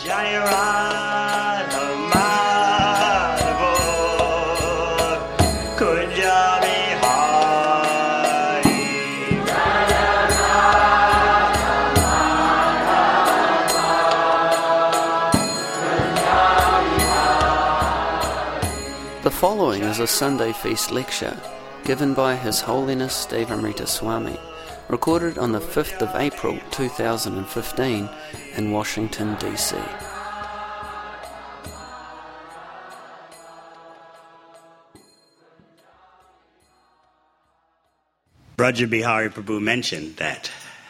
Johnny Rod, Kunjabi Hari. The following is a Sunday Feast lecture given by His Holiness Devamrita Swami, recorded on the 5th of April 2015 in Washington, D.C. Braja Bihari Prabhu mentioned that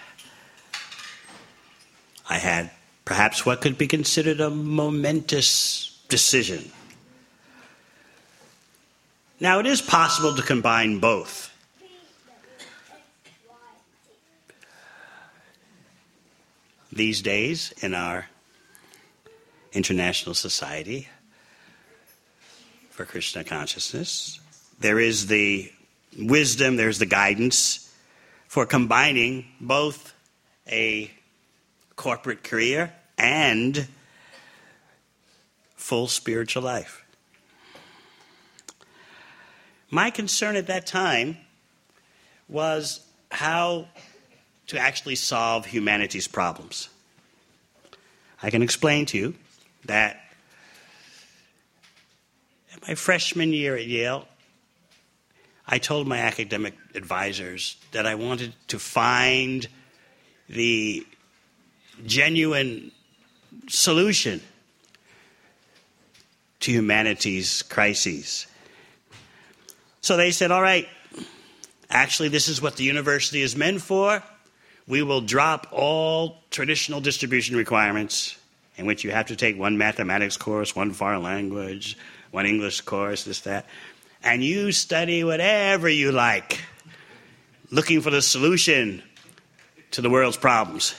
I had perhaps what could be considered a momentous decision. Now, it is possible to combine both. These days, in our International Society for Krishna Consciousness, there is the wisdom, there's the guidance for combining both a corporate career and full spiritual life. My concern at that time was how to actually solve humanity's problems. I can explain to you that in my freshman year at Yale, I told my academic advisors that I wanted to find the genuine solution to humanity's crises. So they said, all right, actually this is what the university is meant for. We will drop all traditional distribution requirements in which you have to take one mathematics course, one foreign language, one English course, this, that. And you study whatever you like, looking for the solution to the world's problems.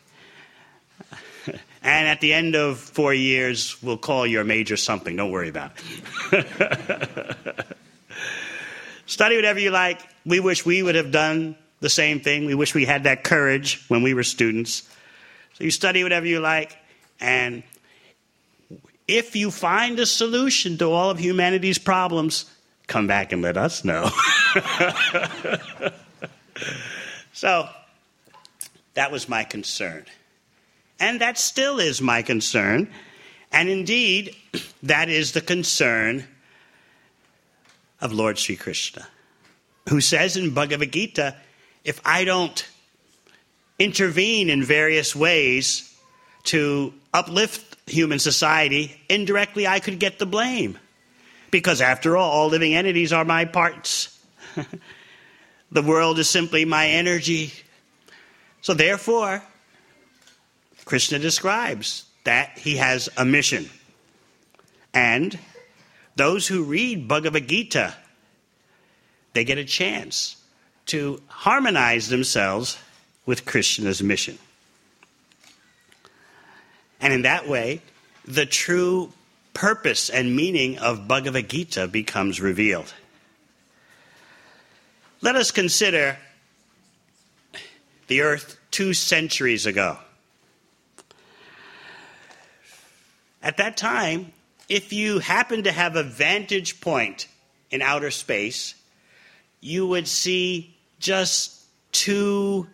And at the end of 4 years, we'll call your major something. Don't worry about it. Study whatever you like. We wish we would have done the same thing. We wish we had that courage when we were students. So you study whatever you like, and if you find a solution to all of humanity's problems, come back and let us know. So that was my concern. And that still is my concern. And indeed, that is the concern of Lord Sri Krishna, who says in Bhagavad Gita, if I don't intervene in various ways to uplift human society, indirectly I could get the blame. Because after all living entities are my parts. The world is simply my energy. So therefore, Krishna describes that he has a mission. And those who read Bhagavad Gita, they get a chance to harmonize themselves with Krishna's mission. And in that way, the true purpose and meaning of Bhagavad Gita becomes revealed. Let us consider the earth 2 centuries ago. At that time, if you happened to have a vantage point in outer space, you would see just 2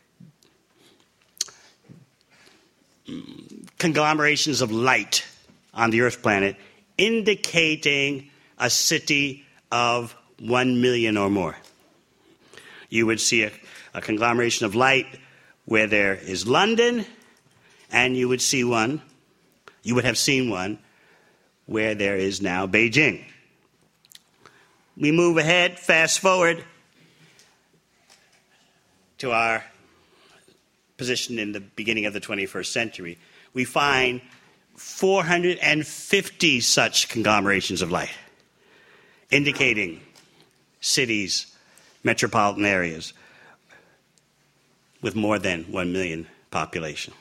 conglomerations of light on the Earth planet, indicating a city of 1 million or more. You would see a conglomeration of light where there is London, and you would have seen one where there is now Beijing. We move ahead, fast forward to our position in the beginning of the 21st century. We find 450 such conglomerations of light, indicating cities, metropolitan areas with more than 1 million population.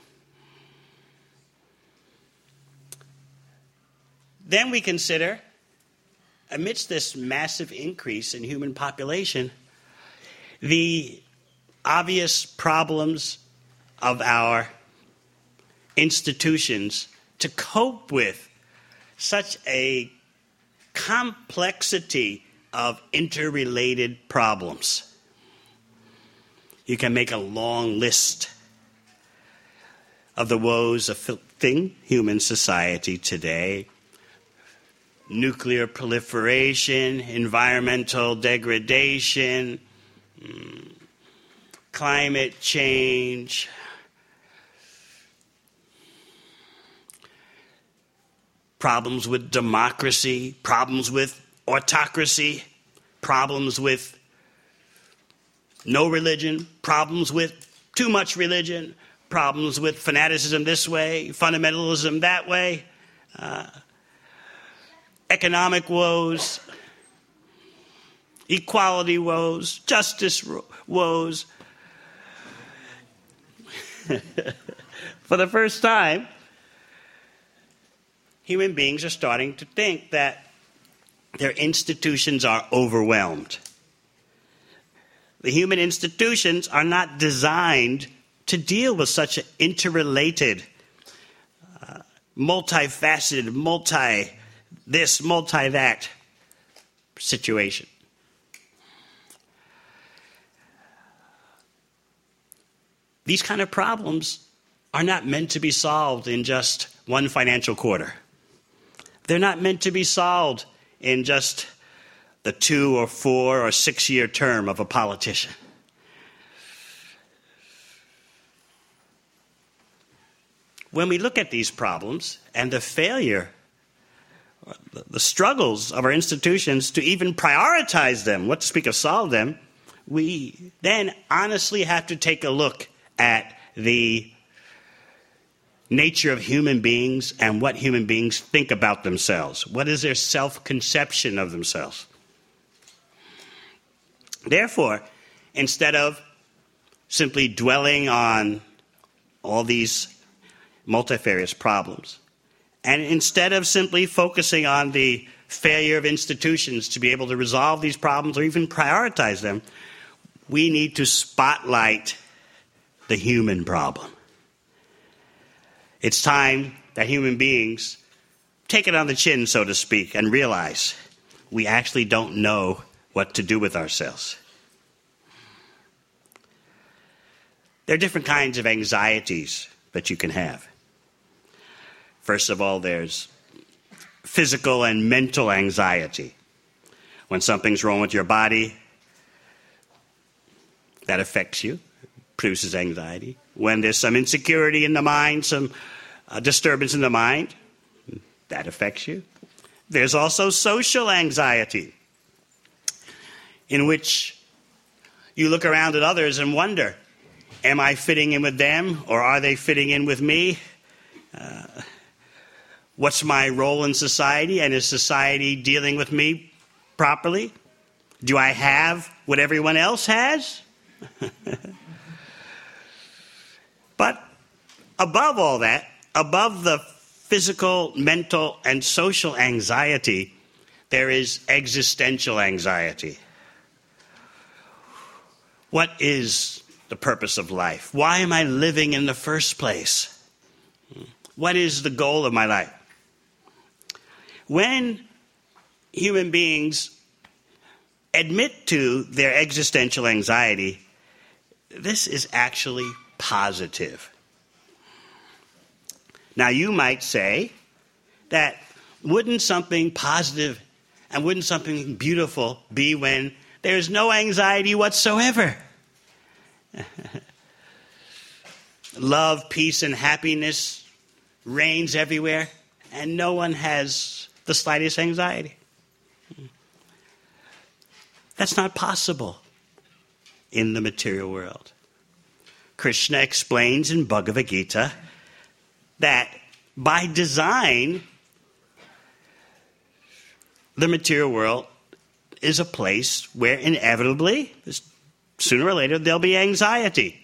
Then we consider, amidst this massive increase in human population, the obvious problems of our institutions to cope with such a complexity of interrelated problems. You can make a long list of the woes afflicting human society today. Nuclear proliferation, environmental degradation, climate change, problems with democracy, problems with autocracy, problems with no religion, problems with too much religion, problems with fanaticism this way, fundamentalism that way, economic woes, equality woes, justice woes. For the first time, human beings are starting to think that their institutions are overwhelmed. The human institutions are not designed to deal with such an interrelated, multifaceted, multi-this, multi-that situation. These kind of problems are not meant to be solved in just one financial quarter. They're not meant to be solved in just the 2 or 4 or 6 year term of a politician. When we look at these problems and the failure, the struggles of our institutions to even prioritize them, what to speak of solve them, we then honestly have to take a look at the nature of human beings and what human beings think about themselves. What is their self-conception of themselves? Therefore, instead of simply dwelling on all these multifarious problems, and instead of simply focusing on the failure of institutions to be able to resolve these problems or even prioritize them, we need to spotlight the human problem. It's time that human beings take it on the chin, so to speak, and realize we actually don't know what to do with ourselves. There are different kinds of anxieties that you can have. First of all, there's physical and mental anxiety. When something's wrong with your body, that affects you, produces anxiety. When there's some insecurity in the mind, some disturbance in the mind, that affects you. There's also social anxiety, in which you look around at others and wonder, am I fitting in with them or are they fitting in with me? What's my role in society, and is society dealing with me properly? Do I have what everyone else has? But above all that, above the physical, mental, and social anxiety, there is existential anxiety. What is the purpose of life? Why am I living in the first place? What is the goal of my life? When human beings admit to their existential anxiety, this is actually positive. Now, you might say that wouldn't something positive and wouldn't something beautiful be when there's no anxiety whatsoever? Love, peace, and happiness reigns everywhere, and no one has the slightest anxiety. That's not possible in the material world. Krishna explains in Bhagavad Gita that by design, the material world is a place where inevitably, sooner or later, there'll be anxiety.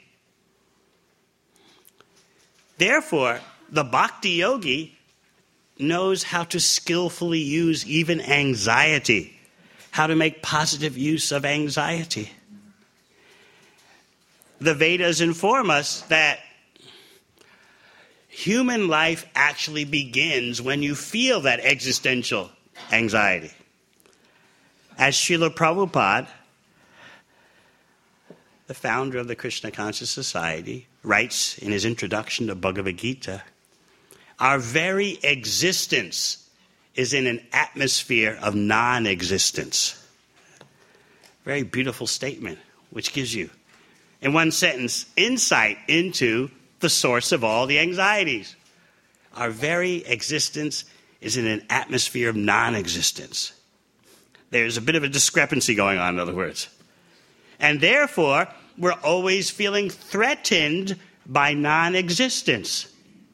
Therefore, the bhakti yogi knows how to skillfully use even anxiety, how to make positive use of anxiety. The Vedas inform us that Human life actually begins when you feel that existential anxiety. As Srila Prabhupada, the founder of the Krishna Conscious Society, writes in his introduction to Bhagavad Gita, our very existence is in an atmosphere of non-existence. Very beautiful statement, which gives you, in one sentence, insight into the source of all the anxieties. Our very existence is in an atmosphere of non-existence. There's a bit of a discrepancy going on, in other words. And therefore, we're always feeling threatened by non-existence.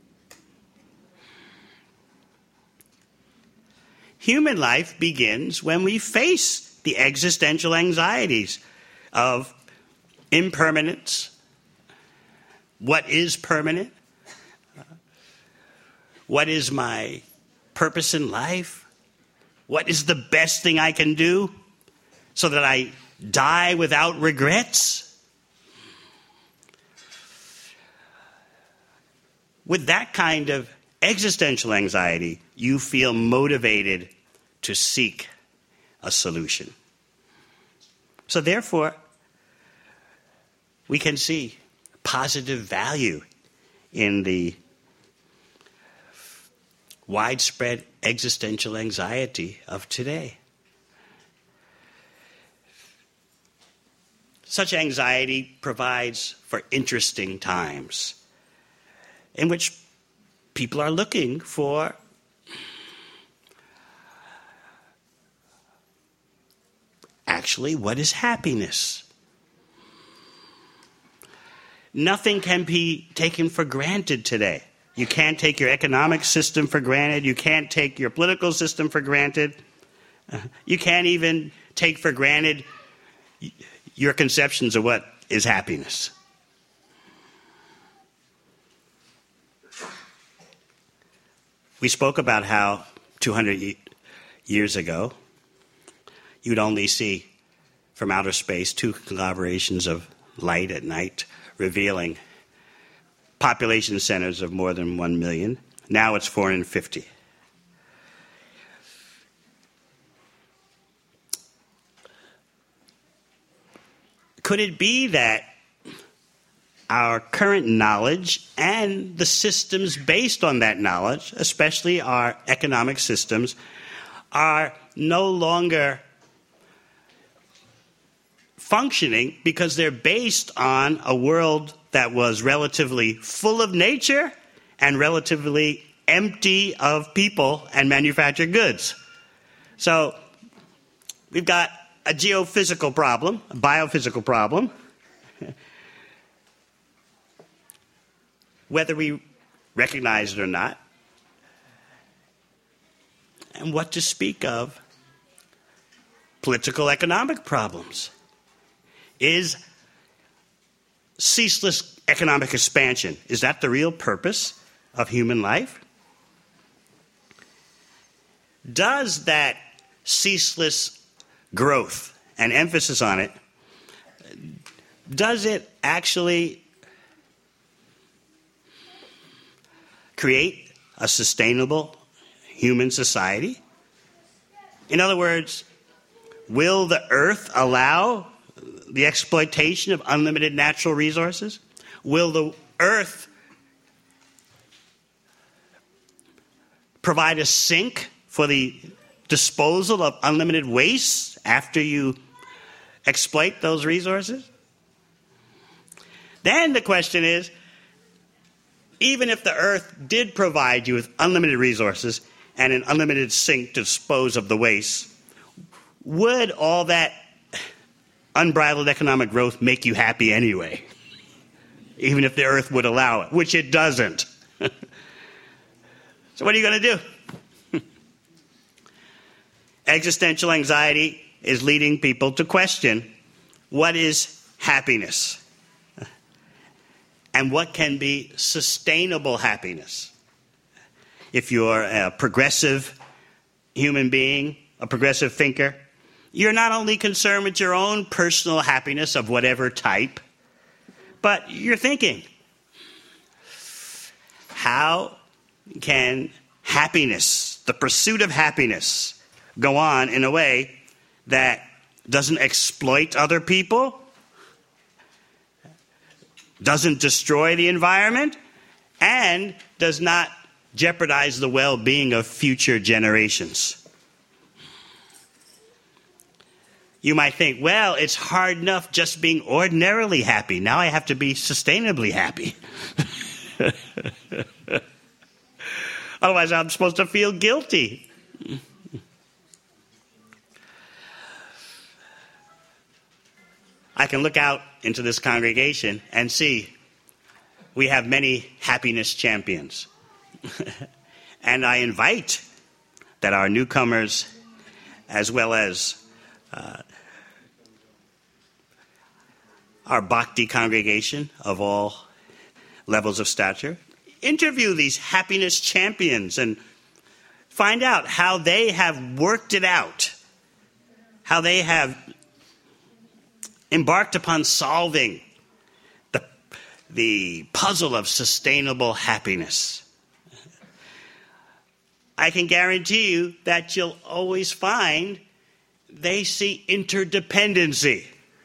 Human life begins when we face the existential anxieties of impermanence. What is permanent? What is my purpose in life? What is the best thing I can do so that I die without regrets? With that kind of existential anxiety, you feel motivated to seek a solution. So therefore, we can see positive value in the widespread existential anxiety of today. Such anxiety provides for interesting times in which people are looking for actually what is happiness. Nothing can be taken for granted today. You can't take your economic system for granted. You can't take your political system for granted. You can't even take for granted your conceptions of what is happiness. We spoke about how 200 years ago, you'd only see from outer space 2 collaborations of light at night revealing population centers of more than 1 million. Now it's 450. Could it be that our current knowledge and the systems based on that knowledge, especially our economic systems, are no longer functioning because they're based on a world that was relatively full of nature and relatively empty of people and manufactured goods? So we've got a geophysical problem, a biophysical problem, whether we recognize it or not. And what to speak of political economic problems. Is ceaseless economic expansion, is that the real purpose of human life? Does that ceaseless growth and emphasis on it, does it actually create a sustainable human society? In other words, will the earth allow the exploitation of unlimited natural resources? Will the earth provide a sink for the disposal of unlimited waste after you exploit those resources? Then the question is, even if the earth did provide you with unlimited resources and an unlimited sink to dispose of the waste, would all that unbridled economic growth make you happy anyway? Even if the earth would allow it, which it doesn't. So what are you going to do? Existential anxiety is leading people to question what is happiness and what can be sustainable happiness. If you're a progressive human being, a progressive thinker, you're not only concerned with your own personal happiness of whatever type, but you're thinking, how can happiness, the pursuit of happiness, go on in a way that doesn't exploit other people, doesn't destroy the environment, and does not jeopardize the well-being of future generations? You might think, well, it's hard enough just being ordinarily happy. Now I have to be sustainably happy. Otherwise, I'm supposed to feel guilty. I can look out into this congregation and see we have many happiness champions. And I invite that our newcomers, as well as our Bhakti congregation of all levels of stature, interview these happiness champions and find out how they have worked it out, how they have embarked upon solving the puzzle of sustainable happiness. I can guarantee you that you'll always find they see interdependency.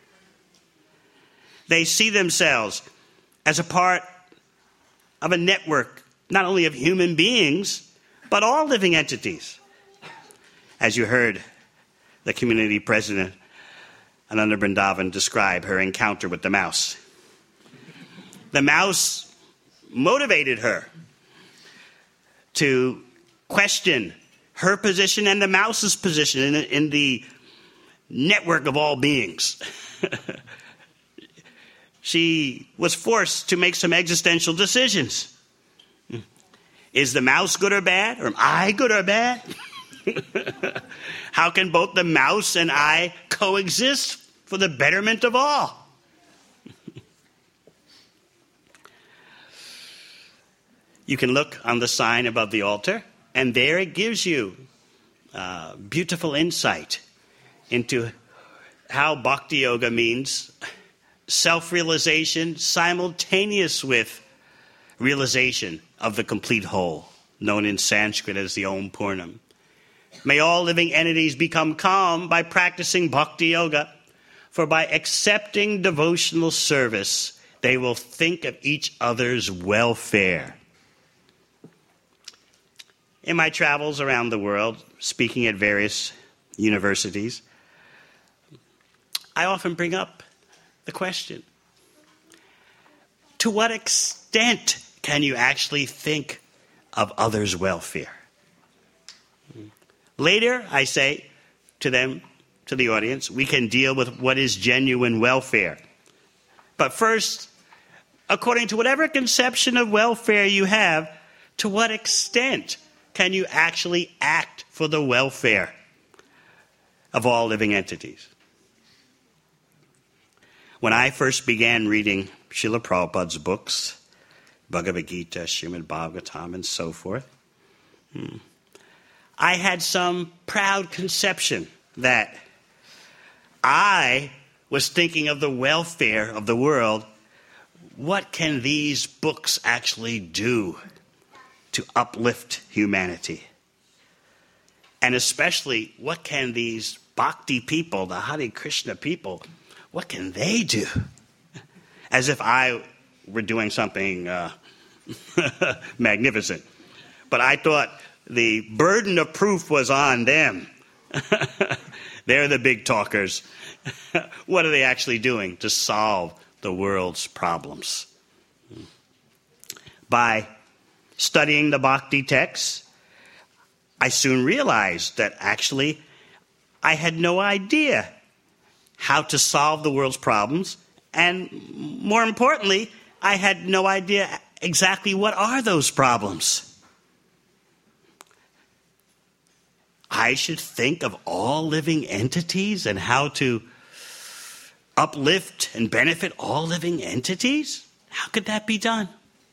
They see themselves as a part of a network, not only of human beings, but all living entities. As you heard the community president, Ananda Brindavan, describe her encounter with the mouse. The mouse motivated her to question her position and the mouse's position in the network of all beings. She was forced to make some existential decisions. Is the mouse good or bad? Or am I good or bad? How can both the mouse and I coexist for the betterment of all? You can look on the sign above the altar, and there it gives you beautiful insight into how Bhakti Yoga means self-realization simultaneous with realization of the complete whole, known in Sanskrit as the Om Purnam. May all living entities become calm by practicing Bhakti Yoga, for by accepting devotional service, they will think of each other's welfare. In my travels around the world, speaking at various universities, I often bring up the question, to what extent can you actually think of others' welfare? Later, I say to them, to the audience, we can deal with what is genuine welfare. But first, according to whatever conception of welfare you have, to what extent can you actually act for the welfare of all living entities? When I first began reading Srila Prabhupada's books, Bhagavad Gita, Srimad Bhagavatam, and so forth, I had some proud conception that I was thinking of the welfare of the world. What can these books actually do to uplift humanity? And especially, what can these bhakti people, the Hare Krishna people, what can they do? As if I were doing something magnificent. But I thought the burden of proof was on them. They're the big talkers. What are they actually doing to solve the world's problems? By studying the Bhakti texts, I soon realized that actually I had no idea how to solve the world's problems, and more importantly, I had no idea exactly what are those problems. I should think of all living entities and how to uplift and benefit all living entities? How could that be done?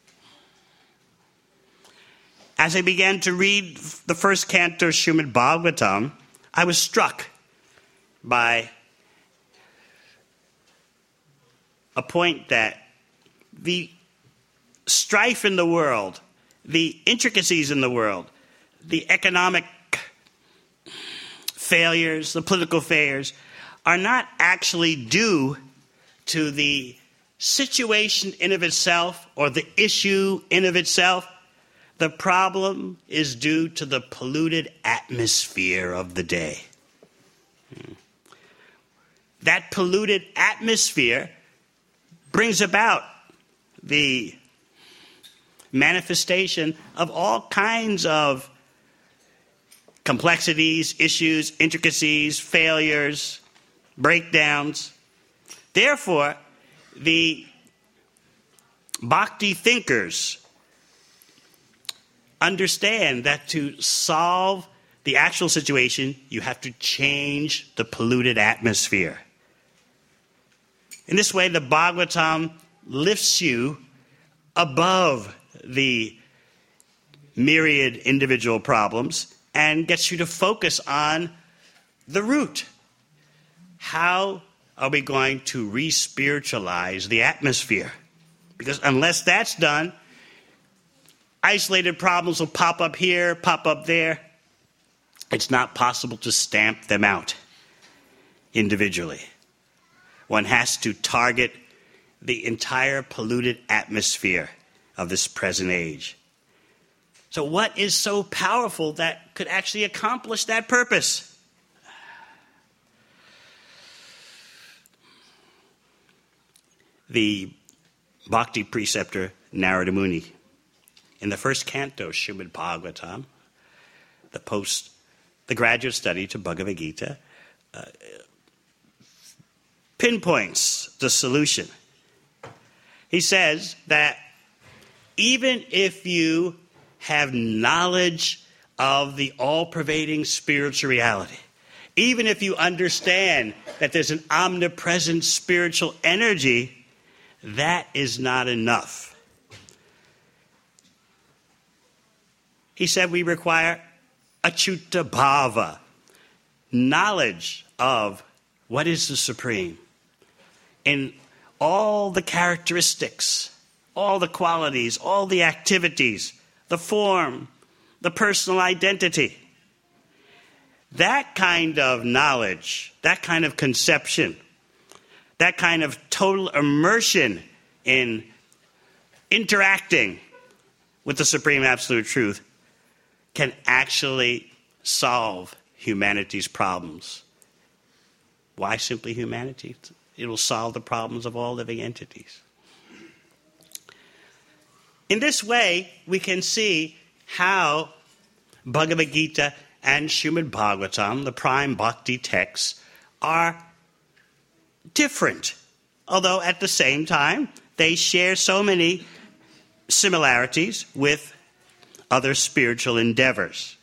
As I began to read the first canto of Srimad Bhagavatam, I was struck by a point that the strife in the world the intricacies in the world, the economic failures, the political failures, are not actually due to the situation in of itself or the issue in of itself. The problem is due to the polluted atmosphere of the day. That polluted atmosphere brings about the manifestation of all kinds of complexities, issues, intricacies, failures, breakdowns. Therefore, the Bhakti thinkers understand that to solve the actual situation, you have to change the polluted atmosphere. In this way, the Bhagavatam lifts you above the myriad individual problems and gets you to focus on the root. How are we going to re-spiritualize the atmosphere? Because unless that's done, isolated problems will pop up here, pop up there. It's not possible to stamp them out individually. One has to target the entire polluted atmosphere of this present age. So what is so powerful that could actually accomplish that purpose? The Bhakti preceptor Narada Muni, in the first canto, Srimad Bhagavatam, the graduate study to Bhagavad Gita, pinpoints the solution. He says that even if you have knowledge of the all-pervading spiritual reality, even if you understand that there's an omnipresent spiritual energy, that is not enough. He said we require achuta bhava, knowledge of what is the Supreme in all the characteristics, all the qualities, all the activities, the form, the personal identity. That kind of knowledge, that kind of conception, that kind of total immersion in interacting with the Supreme Absolute Truth can actually solve humanity's problems. Why simply humanity? It will solve the problems of all living entities. In this way, we can see how Bhagavad Gita and Srimad Bhagavatam, the prime bhakti texts, are different, although at the same time they share so many similarities with other spiritual endeavors.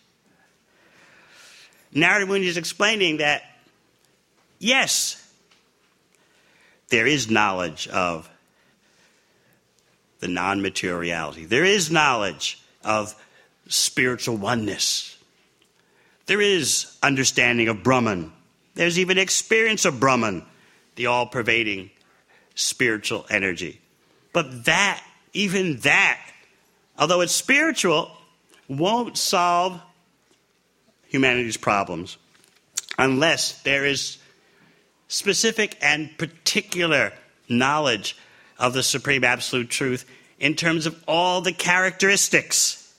Narada Muni is explaining that, yes, there is knowledge of the non-material reality. There is knowledge of spiritual oneness. There is understanding of Brahman. There's even experience of Brahman, the all-pervading spiritual energy. But that, even that, although it's spiritual, won't solve humanity's problems unless there is specific and particular knowledge of the Supreme Absolute Truth in terms of all the characteristics.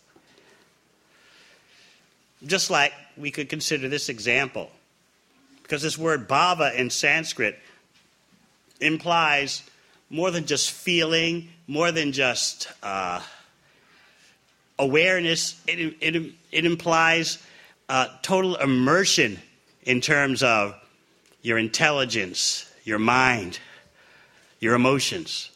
Just like we could consider this example, because this word bhava in Sanskrit implies more than just feeling, more than just awareness. It implies total immersion in terms of your intelligence, your mind, your emotions.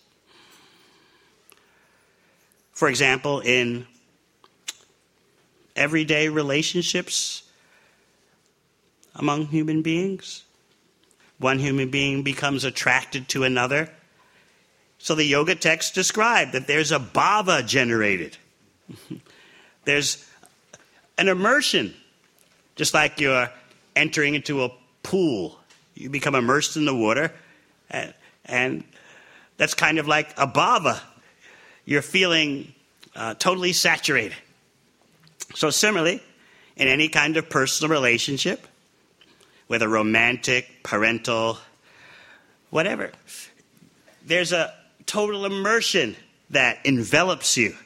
For example, in everyday relationships among human beings, one human being becomes attracted to another. So the yoga texts describe that there's a bhava generated. There's an immersion, just like you're entering into a pool. You become immersed in the water, and that's kind of like a bhava. You're feeling totally saturated. So similarly, in any kind of personal relationship, whether romantic, parental, whatever, there's a total immersion that envelops you.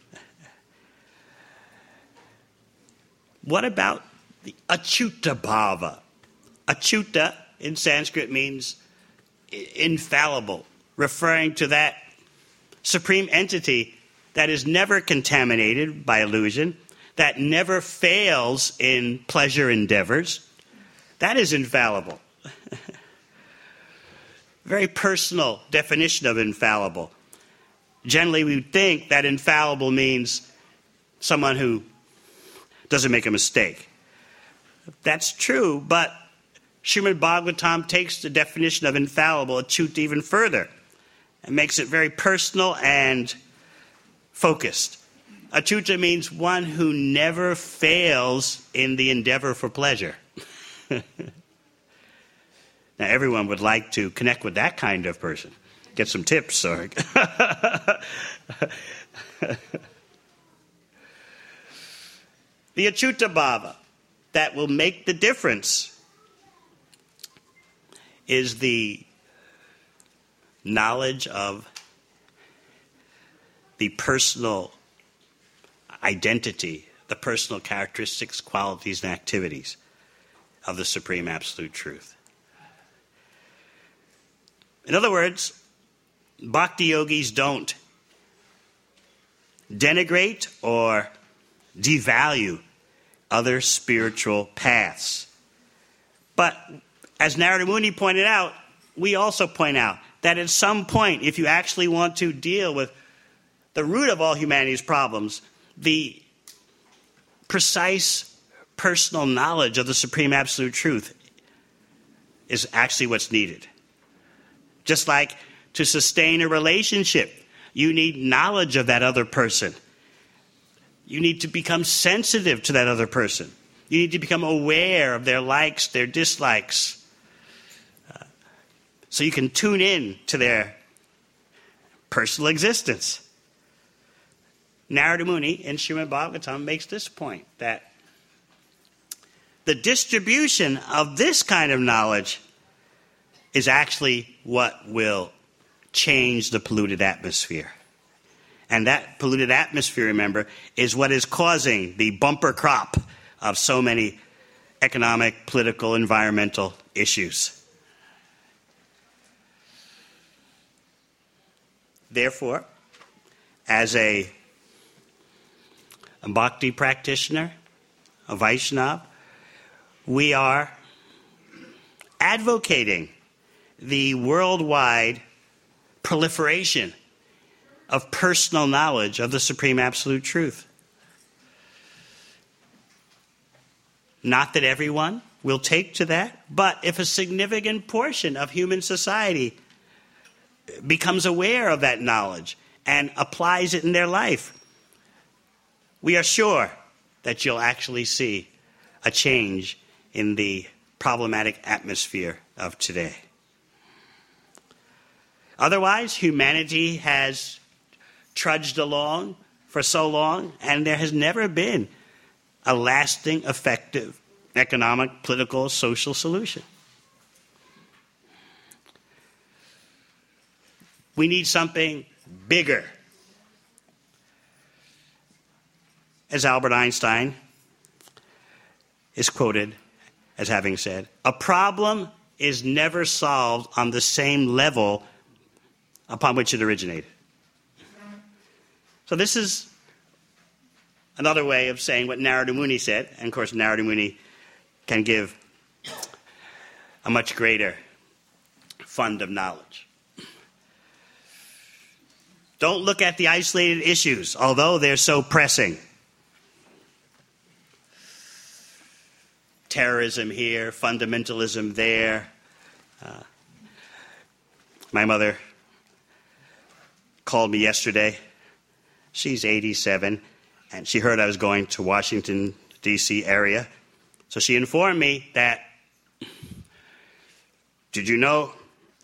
What about the Achyuta Bhava? Achyuta in Sanskrit means infallible, referring to that supreme entity that is never contaminated by illusion, that never fails in pleasure endeavors. That is infallible. Very personal definition of infallible. Generally, we think that infallible means someone who doesn't make a mistake. That's true, but Srimad Bhagavatam takes the definition of infallible, achyuta, even further and makes it very personal and focused. Achyuta means one who never fails in the endeavor for pleasure. Now, everyone would like to connect with that kind of person. Get some tips. Or the Achyuta Bhava that will make the difference is the knowledge of the personal identity, the personal characteristics, qualities, and activities of the Supreme Absolute Truth. In other words, bhakti yogis don't denigrate or devalue other spiritual paths. But as Narada Muni pointed out, we also point out that at some point, if you actually want to deal with the root of all humanity's problems, the precise personal knowledge of the Supreme Absolute Truth is actually what's needed. Just like to sustain a relationship, you need knowledge of that other person. You need to become sensitive to that other person. You need to become aware of their likes, their dislikes, so you can tune in to their personal existence. Narada Muni in Srimad Bhagavatam makes this point, that the distribution of this kind of knowledge is actually what will change the polluted atmosphere. And that polluted atmosphere, remember, is what is causing the bumper crop of so many economic, political, environmental issues. Therefore, as a bhakti practitioner, a Vaishnava, we are advocating the worldwide proliferation of personal knowledge of the Supreme Absolute Truth. Not that everyone will take to that, but if a significant portion of human society becomes aware of that knowledge and applies it in their life, we are sure that you'll actually see a change in the problematic atmosphere of today. Otherwise, humanity has trudged along for so long, and there has never been a lasting, effective economic, political, social solution. We need something bigger. As Albert Einstein is quoted as having said, a problem is never solved on the same level upon which it originated. So this is another way of saying what Narada Muni said. And of course, Narada Muni can give a much greater fund of knowledge. Don't look at the isolated issues, although they're so pressing. Terrorism here, fundamentalism there. My mother called me yesterday. She's 87, and she heard I was going to Washington, D.C. area. So she informed me that, did you know,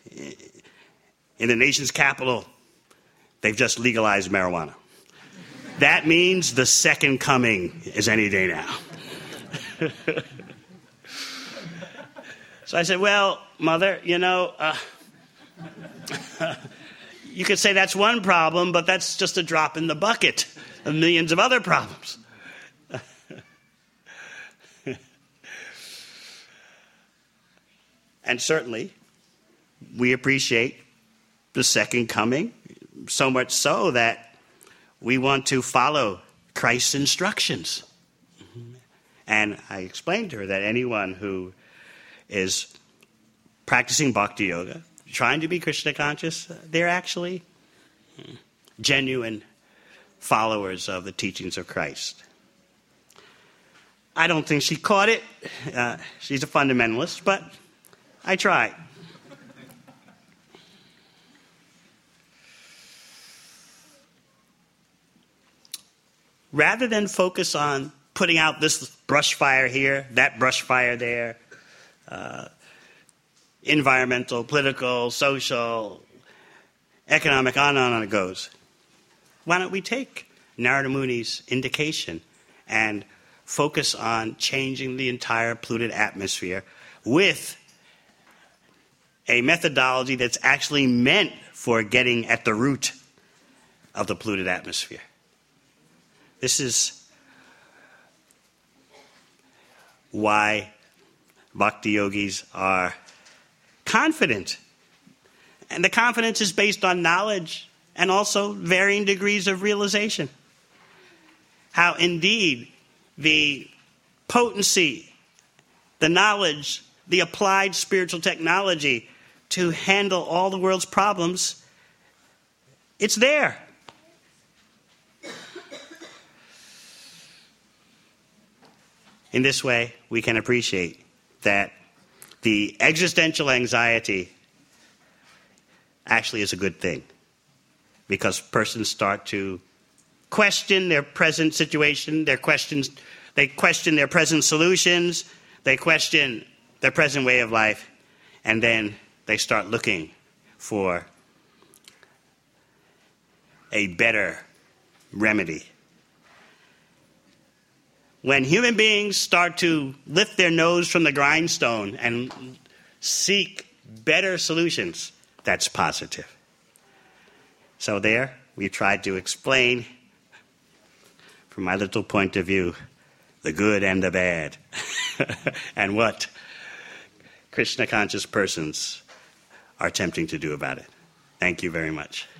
in the nation's capital, they've just legalized marijuana. That means the second coming is any day now. So I said, well, Mother, you could say that's one problem, but that's just a drop in the bucket of millions of other problems. And certainly, we appreciate the second coming, so much so that we want to follow Christ's instructions. And I explained to her that anyone who is practicing bhakti yoga, trying to be Krishna conscious, they're actually genuine followers of the teachings of Christ. I don't think she caught it. She's a fundamentalist, but I tried. Rather than focus on putting out this brush fire here, that brush fire there, environmental, political, social, economic, on and on it goes. Why don't we take Narada Muni's indication and focus on changing the entire polluted atmosphere with a methodology that's actually meant for getting at the root of the polluted atmosphere. This is why bhakti yogis are confident. And the confidence is based on knowledge and also varying degrees of realization. How indeed the potency, the knowledge, the applied spiritual technology to handle all the world's problems, it's there. In this way, we can appreciate that the existential anxiety actually is a good thing, because persons start to question their present situation, they question their present solutions, they question their present way of life, and then they start looking for a better remedy. When human beings start to lift their nose from the grindstone and seek better solutions, that's positive. So there, we tried to explain, from my little point of view, the good and the bad, and what Krishna conscious persons are attempting to do about it. Thank you very much.